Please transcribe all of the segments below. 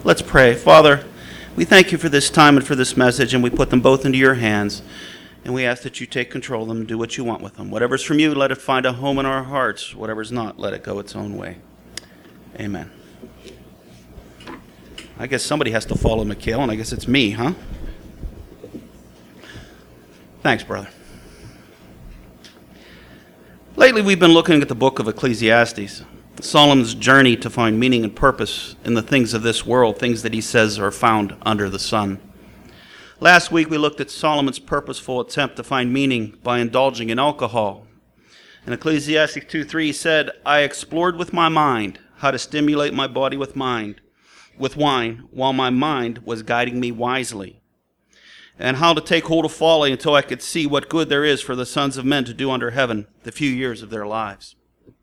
Let's pray. Father, we thank you for this time and for this message, and we put them both into your hands. And we ask that you take control of them and do what you want with them. Whatever's from you, let it find a home in our hearts. Whatever's not, let it go its own way. Amen. I guess somebody has to follow Mikhail, and I guess it's me, huh? Thanks, brother. Lately, we've been looking at the book of Ecclesiastes, Solomon's journey to find meaning and purpose in the things of this world, things that he says are found under the sun. Last week, we looked at Solomon's purposeful attempt to find meaning by indulging in alcohol. In Ecclesiastes 2:3, he said, I explored with my mind how to stimulate my body with wine, while my mind was guiding me wisely, and how to take hold of folly until I could see what good there is for the sons of men to do under heaven the few years of their lives.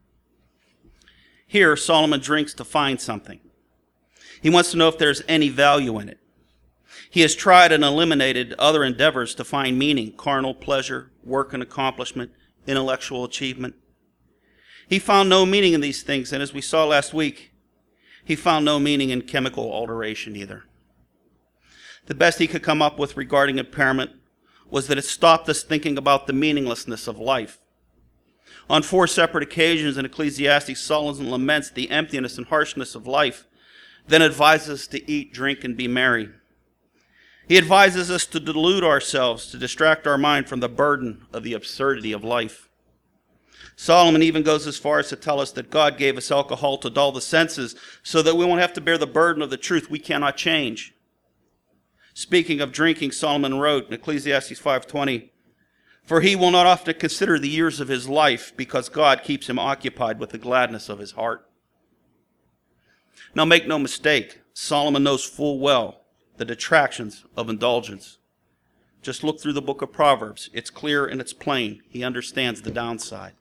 Here, Solomon drinks to find something. He wants to know if there's any value in it. He has tried and eliminated other endeavors to find meaning, carnal pleasure, work and accomplishment, intellectual achievement. He found no meaning in these things, and as we saw last week, he found no meaning in chemical alteration either. The best he could come up with regarding impairment was that it stopped us thinking about the meaninglessness of life. On 4 separate occasions in Ecclesiastes, Solomon laments the emptiness and harshness of life, then advises us to eat, drink, and be merry. He advises us to delude ourselves, to distract our mind from the burden of the absurdity of life. Solomon even goes as far as to tell us that God gave us alcohol to dull the senses so that we won't have to bear the burden of the truth we cannot change. Speaking of drinking, Solomon wrote in Ecclesiastes 5:20, for he will not often consider the years of his life because God keeps him occupied with the gladness of his heart. Now make no mistake, Solomon knows full well the detractions of indulgence. Just look through the book of Proverbs. It's clear and it's plain. He understands the downside.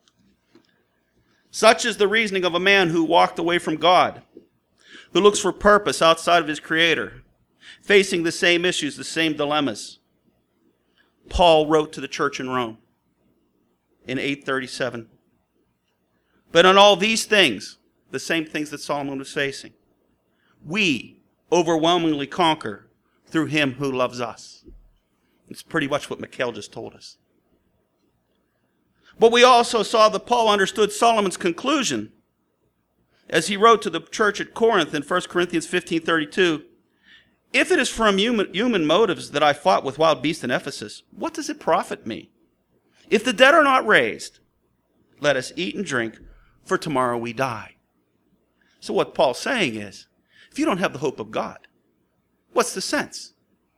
Such is the reasoning of a man who walked away from God, who looks for purpose outside of his Creator, facing the same issues, the same dilemmas. Paul wrote to the church in Rome in 837. But in all these things, the same things that Solomon was facing, we overwhelmingly conquer through him who loves us. It's pretty much what Mikhail just told us. But we also saw that Paul understood Solomon's conclusion as he wrote to the church at Corinth in 1 Corinthians 15:32, if it is from human motives that I fought with wild beasts in Ephesus, what does it profit me? If the dead are not raised, let us eat and drink, for tomorrow we die. So what Paul's saying is, if you don't have the hope of God, what's the sense?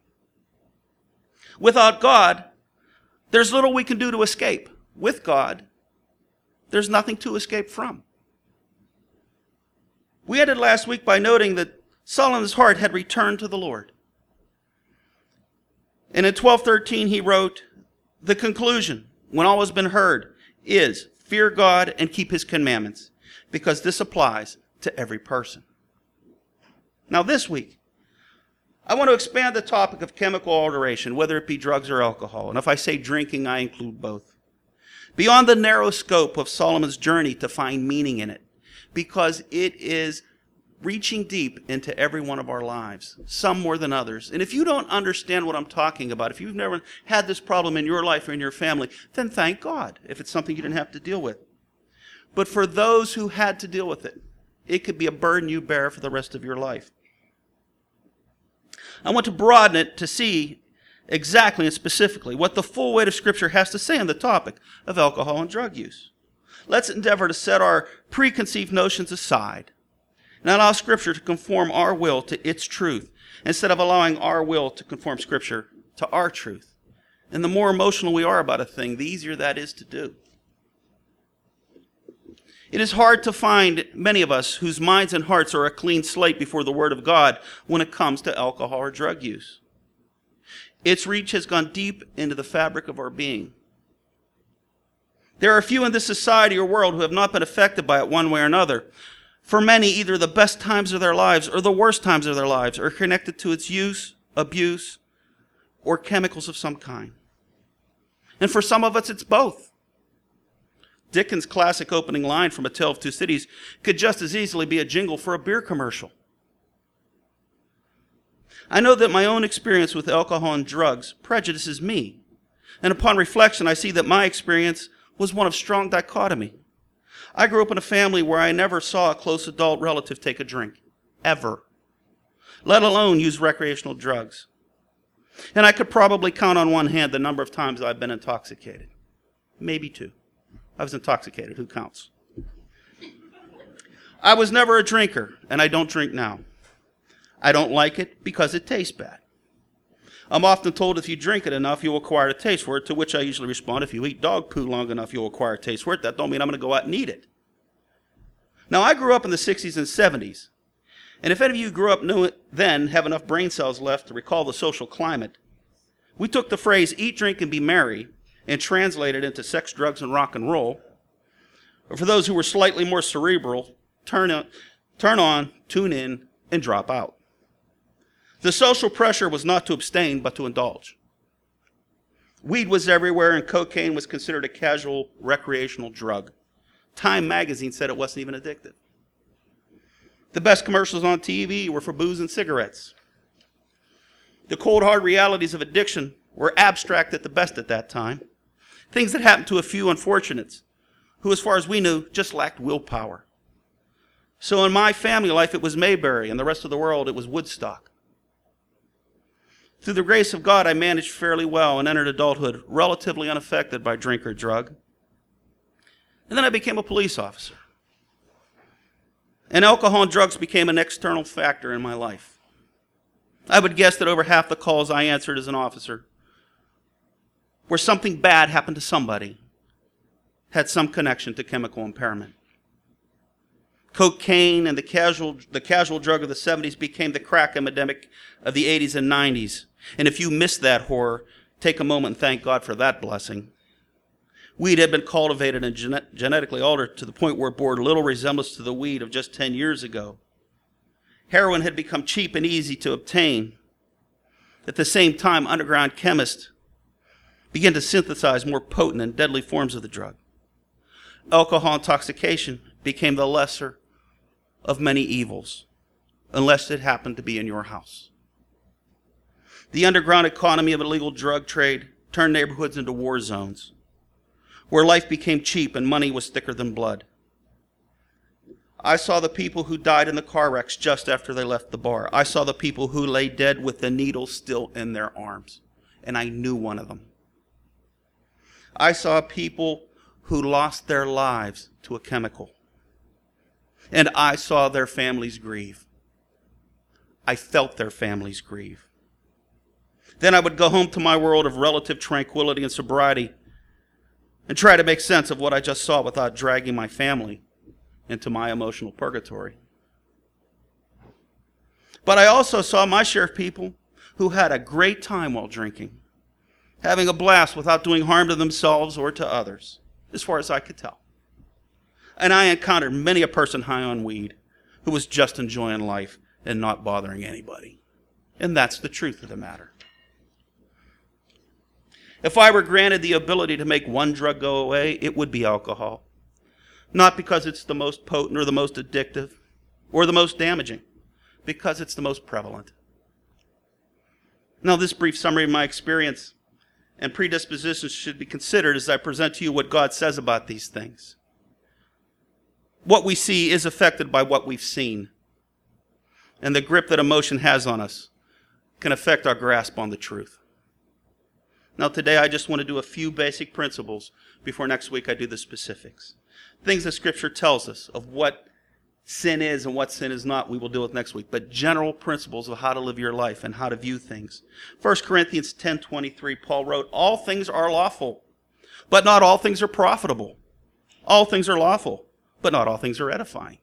Without God, there's little we can do to escape. With God, there's nothing to escape from. We ended last week by noting that Solomon's heart had returned to the Lord. And in 12:13 he wrote, the conclusion, when all has been heard, is fear God and keep his commandments, because this applies to every person. Now this week, I want to expand the topic of chemical alteration, whether it be drugs or alcohol. And if I say drinking, I include both. Beyond the narrow scope of Solomon's journey to find meaning in it, because it is reaching deep into every one of our lives, some more than others. And if you don't understand what I'm talking about, if you've never had this problem in your life or in your family, then thank God if it's something you didn't have to deal with. But for those who had to deal with it, it could be a burden you bear for the rest of your life. I want to broaden it to see exactly and specifically what the full weight of Scripture has to say on the topic of alcohol and drug use. Let's endeavor to set our preconceived notions aside and allow Scripture to conform our will to its truth instead of allowing our will to conform Scripture to our truth. And the more emotional we are about a thing, the easier that is to do. It is hard to find many of us whose minds and hearts are a clean slate before the Word of God when it comes to alcohol or drug use. Its reach has gone deep into the fabric of our being. There are few in this society or world who have not been affected by it one way or another. For many, either the best times of their lives or the worst times of their lives are connected to its use, abuse, or chemicals of some kind. And for some of us, it's both. Dickens' classic opening line from A Tale of Two Cities could just as easily be a jingle for a beer commercial. I know that my own experience with alcohol and drugs prejudices me. And upon reflection, I see that my experience was one of strong dichotomy. I grew up in a family where I never saw a close adult relative take a drink, ever, let alone use recreational drugs. And I could probably count on one hand the number of times I've been intoxicated. Maybe two. I was intoxicated. Who counts? I was never a drinker, and I don't drink now. I don't like it because it tastes bad. I'm often told if you drink it enough, you'll acquire a taste for it, to which I usually respond, if you eat dog poo long enough, you'll acquire a taste for it. That don't mean I'm going to go out and eat it. Now, I grew up in the 60s and 70s, and if any of you grew up then, have enough brain cells left to recall the social climate, we took the phrase eat, drink, and be merry and translated into sex, drugs, and rock and roll. Or for those who were slightly more cerebral, turn on, tune in, and drop out. The social pressure was not to abstain, but to indulge. Weed was everywhere, and cocaine was considered a casual recreational drug. Time magazine said it wasn't even addictive. The best commercials on TV were for booze and cigarettes. The cold, hard realities of addiction were abstract at the best at that time. Things that happened to a few unfortunates who, as far as we knew, just lacked willpower. So in my family life, it was Mayberry, and the rest of the world, it was Woodstock. Through the grace of God, I managed fairly well and entered adulthood relatively unaffected by drink or drug. And then I became a police officer. And alcohol and drugs became an external factor in my life. I would guess that over half the calls I answered as an officer, where something bad happened to somebody, had some connection to chemical impairment. Cocaine and the casual drug of the 70s became the crack epidemic of the 80s and 90s. And if you missed that horror, take a moment and thank God for that blessing. Weed had been cultivated and genetically altered to the point where it bore little resemblance to the weed of just 10 years ago. Heroin had become cheap and easy to obtain. At the same time, underground chemists began to synthesize more potent and deadly forms of the drug. Alcohol intoxication became the lesser of many evils, unless it happened to be in your house. The underground economy of illegal drug trade turned neighborhoods into war zones, where life became cheap and money was thicker than blood. I saw the people who died in the car wrecks just after they left the bar. I saw the people who lay dead with the needle still in their arms, and I knew one of them. I saw people who lost their lives to a chemical, and I saw their families grieve. I felt their families grieve. Then I would go home to my world of relative tranquility and sobriety and try to make sense of what I just saw without dragging my family into my emotional purgatory. But I also saw my share of people who had a great time while drinking, having a blast without doing harm to themselves or to others, as far as I could tell. And I encountered many a person high on weed who was just enjoying life and not bothering anybody. And that's the truth of the matter. If I were granted the ability to make one drug go away, it would be alcohol. Not because it's the most potent or the most addictive or the most damaging, because it's the most prevalent. Now, this brief summary of my experience and predispositions should be considered as I present to you what God says about these things. What we see is affected by what we've seen, and the grip that emotion has on us can affect our grasp on the truth. Now, today I just want to do a few basic principles before next week I do the specifics. Things that Scripture tells us of what sin is and what sin is not, we will deal with next week. But general principles of how to live your life and how to view things. 1 Corinthians 10:23, Paul wrote, "All things are lawful, but not all things are profitable. All things are lawful, but not all things are edifying."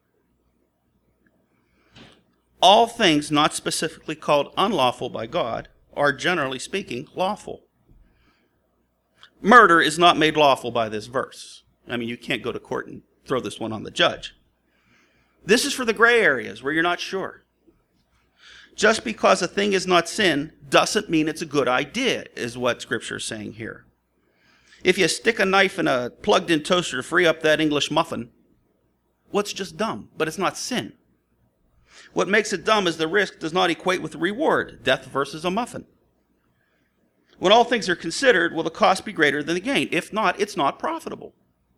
All things not specifically called unlawful by God are, generally speaking, lawful. Murder is not made lawful by this verse. I mean, you can't go to court and throw this one on the judge. This is for the gray areas where you're not sure. Just because a thing is not sin doesn't mean it's a good idea, is what Scripture is saying here. If you stick a knife in a plugged-in toaster to free up that English muffin, well, it's just dumb, but it's not sin. What makes it dumb is the risk does not equate with the reward, death versus a muffin. When all things are considered, will the cost be greater than the gain? If not, it's not profitable.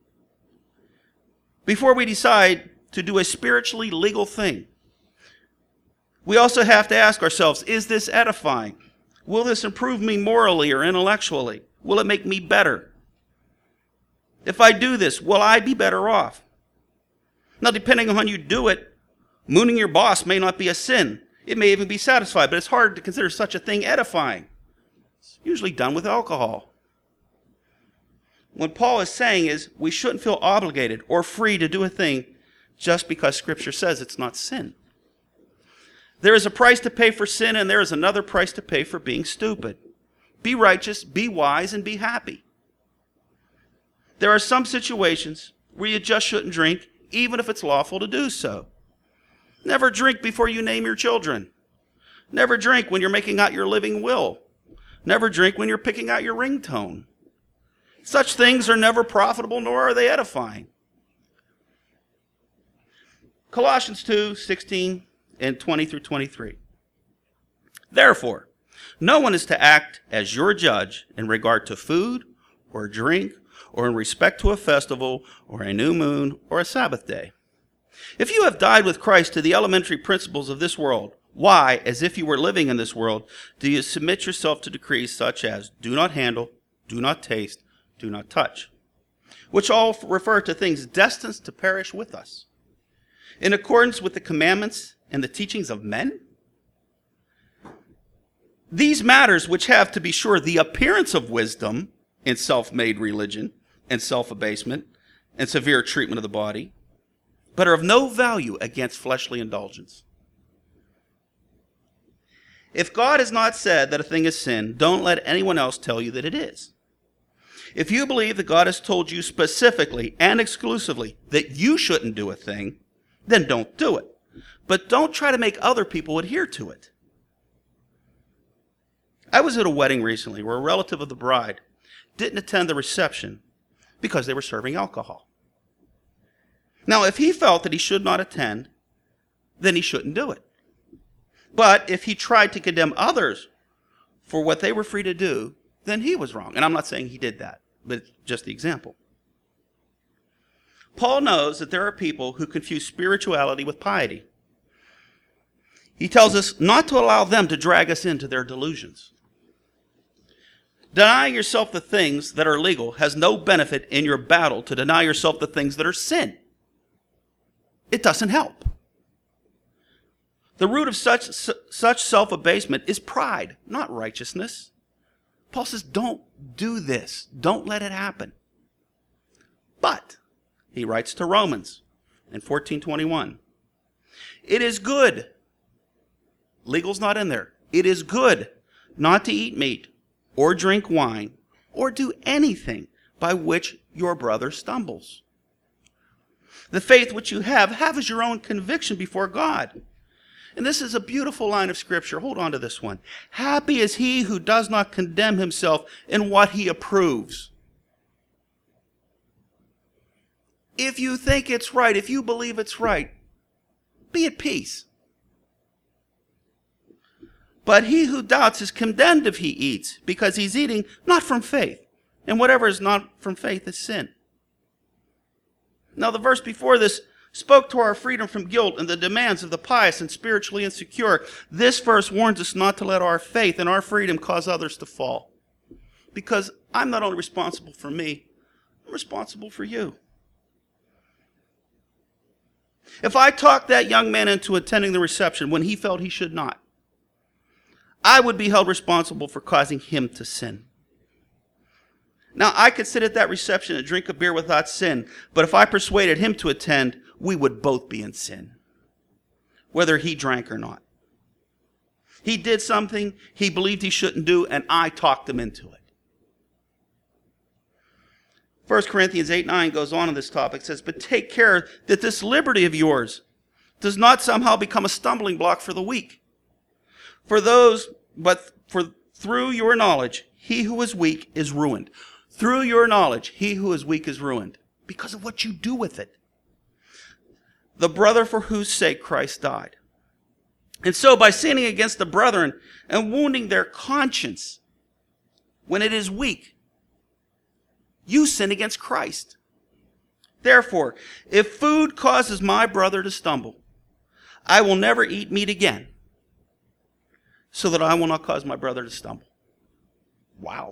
Before we decide to do a spiritually legal thing, we also have to ask ourselves, is this edifying? Will this improve me morally or intellectually? Will it make me better? If I do this, will I be better off? Now, depending on how you do it, mooning your boss may not be a sin. It may even be satisfied, but it's hard to consider such a thing edifying. It's usually done with alcohol. What Paul is saying is we shouldn't feel obligated or free to do a thing just because Scripture says it's not sin. There is a price to pay for sin, and there is another price to pay for being stupid. Be righteous, be wise, and be happy. There are some situations where you just shouldn't drink, even if it's lawful to do so. Never drink before you name your children. Never drink when you're making out your living will. Never drink when you're picking out your ringtone. Such things are never profitable, nor are they edifying. Colossians 2:16 and 20 through 23. Therefore, no one is to act as your judge in regard to food or drink or in respect to a festival or a new moon or a Sabbath day. If you have died with Christ to the elementary principles of this world, why, as if you were living in this world, do you submit yourself to decrees such as do not handle, do not taste, do not touch, which all refer to things destined to perish with us, in accordance with the commandments and the teachings of men? These matters, which have, to be sure, the appearance of wisdom in self-made religion and self-abasement and severe treatment of the body, but are of no value against fleshly indulgence. If God has not said that a thing is sin, don't let anyone else tell you that it is. If you believe that God has told you specifically and exclusively that you shouldn't do a thing, then don't do it. But don't try to make other people adhere to it. I was at a wedding recently where a relative of the bride didn't attend the reception because they were serving alcohol. Now, if he felt that he should not attend, then he shouldn't do it. But if he tried to condemn others for what they were free to do, then he was wrong. And I'm not saying he did that, but it's just the example. Paul knows that there are people who confuse spirituality with piety. He tells us not to allow them to drag us into their delusions. Denying yourself the things that are legal has no benefit in your battle to deny yourself the things that are sin. It doesn't help. The root of such self-abasement is pride, not righteousness. Paul says, don't do this. Don't let it happen. But, he writes to Romans in 14:21, it is good. Legal's not in there. It is good not to eat meat or drink wine or do anything by which your brother stumbles. The faith which you have as your own conviction before God. And this is a beautiful line of Scripture. Hold on to this one. Happy is he who does not condemn himself in what he approves. If you think it's right, if you believe it's right, be at peace. But he who doubts is condemned if he eats, because he's eating not from faith. And whatever is not from faith is sin. Now, the verse before this spoke to our freedom from guilt and the demands of the pious and spiritually insecure. This verse warns us not to let our faith and our freedom cause others to fall. Because I'm not only responsible for me, I'm responsible for you. If I talked that young man into attending the reception when he felt he should not, I would be held responsible for causing him to sin. Now, I could sit at that reception and drink a beer without sin, but if I persuaded him to attend, we would both be in sin, whether he drank or not. He did something he believed he shouldn't do, and I talked him into it. 1 Corinthians 8:9 goes on this topic. It says, but take care that this liberty of yours does not somehow become a stumbling block for the weak. Through your knowledge, he who is weak is ruined. Through your knowledge, he who is weak is ruined because of what you do with it. The brother for whose sake Christ died. And so by sinning against the brethren and wounding their conscience when it is weak, you sin against Christ. Therefore, if food causes my brother to stumble, I will never eat meat again, so that I will not cause my brother to stumble. Wow.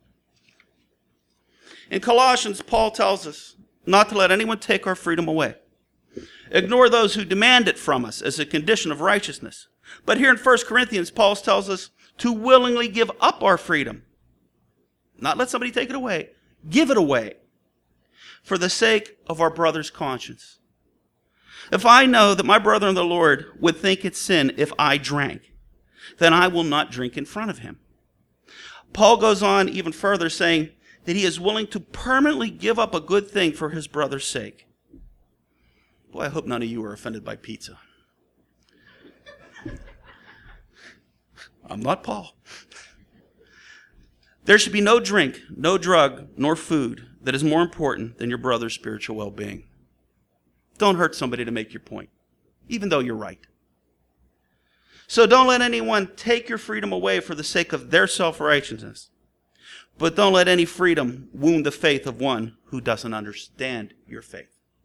In Colossians, Paul tells us not to let anyone take our freedom away. Ignore those who demand it from us as a condition of righteousness. But here in 1 Corinthians, Paul tells us to willingly give up our freedom. Not let somebody take it away. Give it away for the sake of our brother's conscience. If I know that my brother in the Lord would think it's sin if I drank, then I will not drink in front of him. Paul goes on even further, saying that he is willing to permanently give up a good thing for his brother's sake. Boy, I hope none of you are offended by pizza. I'm not Paul. There should be no drink, no drug, nor food that is more important than your brother's spiritual well-being. Don't hurt somebody to make your point, even though you're right. So don't let anyone take your freedom away for the sake of their self-righteousness. But don't let any freedom wound the faith of one who doesn't understand your faith.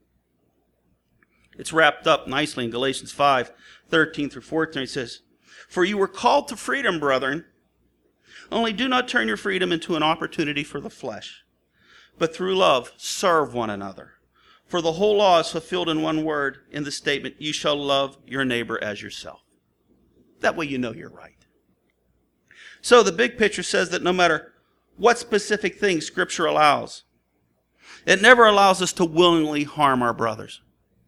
It's wrapped up nicely in Galatians 5:13 through 14. It says, "For you were called to freedom, brethren. Only do not turn your freedom into an opportunity for the flesh, but through love serve one another. For the whole law is fulfilled in one word, in the statement, you shall love your neighbor as yourself." That way you know you're right. So the big picture says that no matter what specific things Scripture allows, it never allows us to willingly harm our brothers.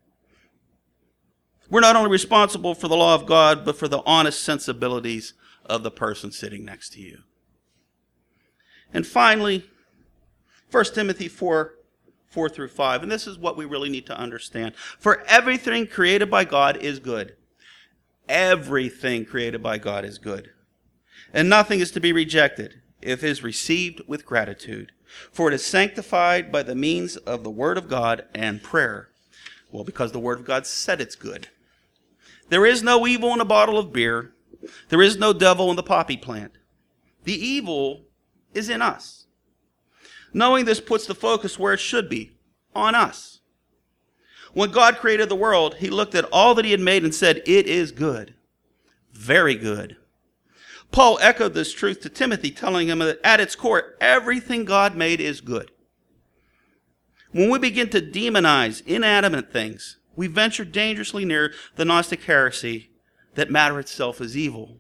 We're not only responsible for the law of God, but for the honest sensibilities of the person sitting next to you. And finally, 1 Timothy 4 through 5, and this is what we really need to understand. For everything created by God is good. Everything created by God is good. And nothing is to be rejected if it is received with gratitude. For it is sanctified by the means of the Word of God and prayer. Well, because the Word of God said it's good. There is no evil in a bottle of beer. There is no devil in the poppy plant. The evil is in us. Knowing this puts the focus where it should be, on us. When God created the world, he looked at all that he had made and said, "It is good, very good." Paul echoed this truth to Timothy, telling him that at its core, everything God made is good. When we begin to demonize inanimate things, we venture dangerously near the Gnostic heresy that matter itself is evil.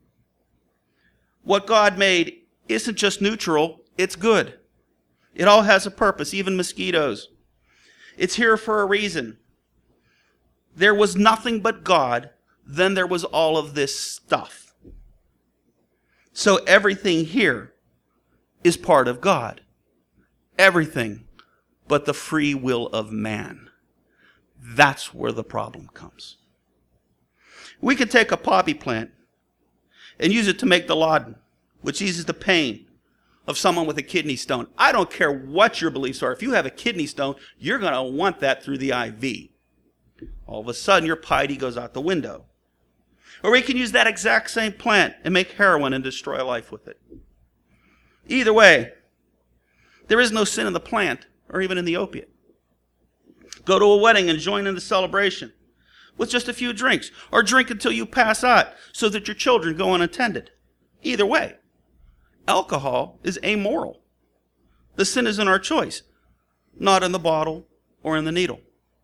What God made isn't just neutral, it's good. It all has a purpose, even mosquitoes. It's here for a reason. There was nothing but God, then there was all of this stuff. So everything here is part of God. Everything but the free will of man. That's where the problem comes. We could take a poppy plant and use it to make the laudanum, which eases the pain of someone with a kidney stone. I don't care what your beliefs are. If you have a kidney stone, you're going to want that through the IV. All of a sudden, your piety goes out the window. Or we can use that exact same plant and make heroin and destroy life with it. Either way, there is no sin in the plant or even in the opiate. Go to a wedding and join in the celebration with just a few drinks, or drink until you pass out so that your children go unattended. Either way, alcohol is amoral. The sin is in our choice, not in the bottle or in the needle.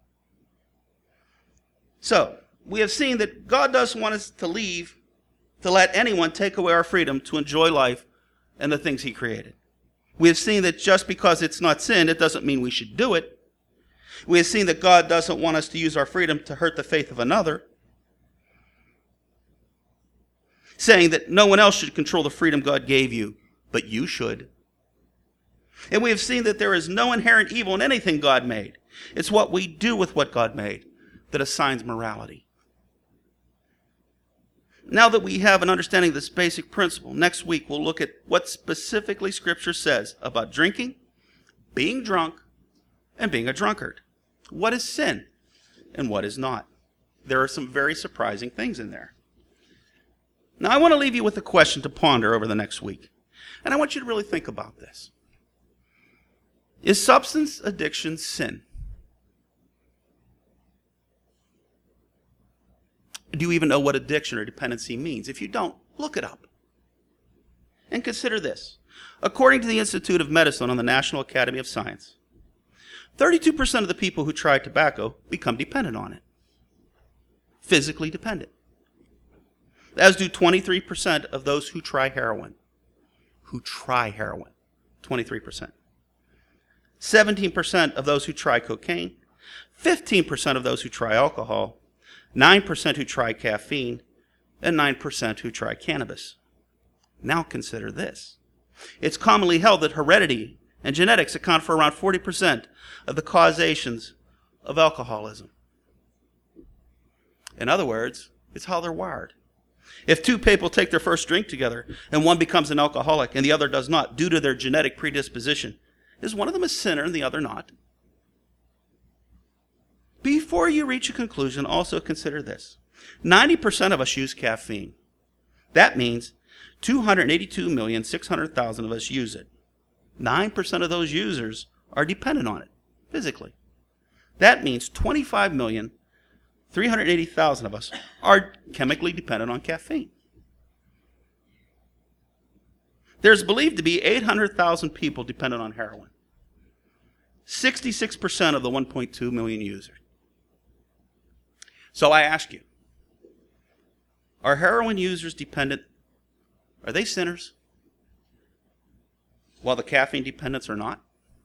So, we have seen that God doesn't want us to let anyone take away our freedom to enjoy life and the things he created. We have seen that just because it's not sin, it doesn't mean we should do it. We have seen that God doesn't want us to use our freedom to hurt the faith of another, saying that no one else should control the freedom God gave you, but you should. And we have seen that there is no inherent evil in anything God made. It's what we do with what God made that assigns morality. Now that we have an understanding of this basic principle, next week we'll look at what specifically Scripture says about drinking, being drunk, and being a drunkard. What is sin and what is not? There are some very surprising things in there. Now, I want to leave you with a question to ponder over the next week. And I want you to really think about this. Is substance addiction sin? Do you even know what addiction or dependency means? If you don't, look it up. And consider this. According to the Institute of Medicine on the National Academy of Science, 32% of the people who try tobacco become dependent on it. Physically dependent. As do 23% of those who try heroin. 23%. 17% of those who try cocaine. 15% of those who try alcohol. 9% who try caffeine. And 9% who try cannabis. Now consider this. It's commonly held that heredity and genetics account for around 40% of the causations of alcoholism. In other words, it's how they're wired. If two people take their first drink together and one becomes an alcoholic and the other does not due to their genetic predisposition, is one of them a sinner and the other not? Before you reach a conclusion, also consider this. 90% of us use caffeine. That means 282,600,000 of us use it. 9% of those users are dependent on it, physically. That means 25,380,000 of us are chemically dependent on caffeine. There's believed to be 800,000 people dependent on heroin. 66% of the 1.2 million users. So I ask you, are heroin users dependent? Are they sinners? While the caffeine dependents are not?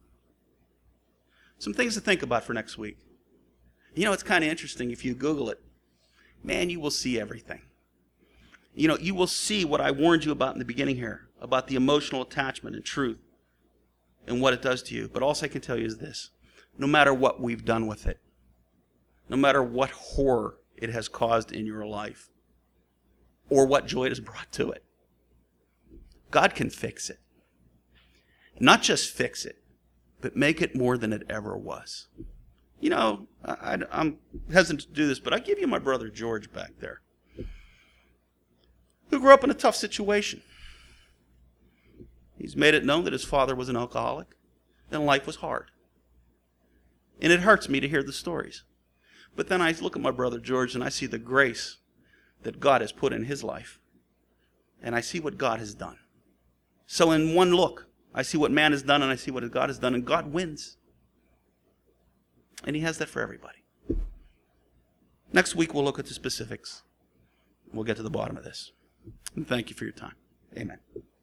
Some things to think about for next week. You know, it's kind of interesting if you Google it. Man, you will see everything. You know, you will see what I warned you about in the beginning here, about the emotional attachment and truth and what it does to you. But all I can tell you is this. No matter what we've done with it, no matter what horror it has caused in your life, or what joy it has brought to it, God can fix it. Not just fix it, but make it more than it ever was. You know, I'm hesitant to do this, but I give you my brother George back there, who grew up in a tough situation. He's made it known that his father was an alcoholic, and life was hard. And it hurts me to hear the stories. But then I look at my brother George, and I see the grace that God has put in his life. And I see what God has done. So in one look, I see what man has done, and I see what God has done, and God wins. And he has that for everybody. Next week, we'll look at the specifics. We'll get to the bottom of this. And thank you for your time. Amen.